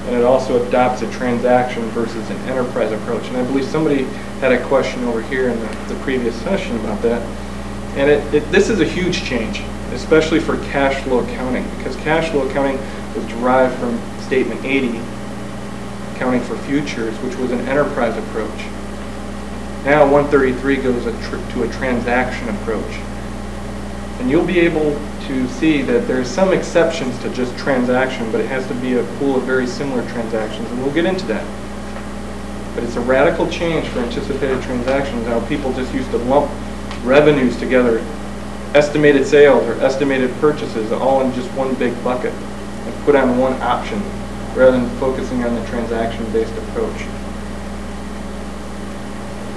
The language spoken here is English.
and it also adopts a transaction versus an enterprise approach. And I believe somebody had a question over here in the previous session about that. And this is a huge change, especially for cash flow accounting, because cash flow accounting was derived from Statement 80, accounting for futures, which was an enterprise approach. Now 133 goes to a transaction approach. And you'll be able to see that there's some exceptions to just transaction, but it has to be a pool of very similar transactions, and we'll get into that. But it's a radical change for anticipated transactions. How people just used to lump revenues together, estimated sales or estimated purchases, all in just one big bucket, and put on one option, rather than focusing on the transaction-based approach.